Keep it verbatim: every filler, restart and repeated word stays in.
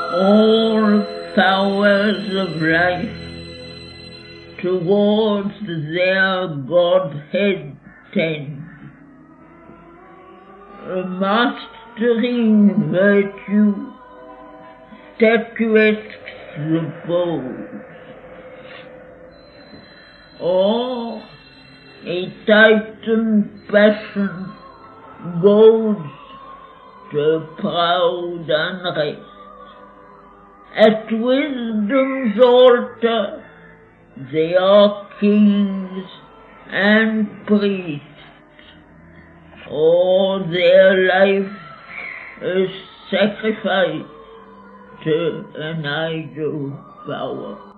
all powers of life towards their Godhead tend, mastering virtue statuesques the pose, or a Titan passion goes to proud unrest. At wisdom's altar they are kings and priests, or their life is sacrificed to an idol power.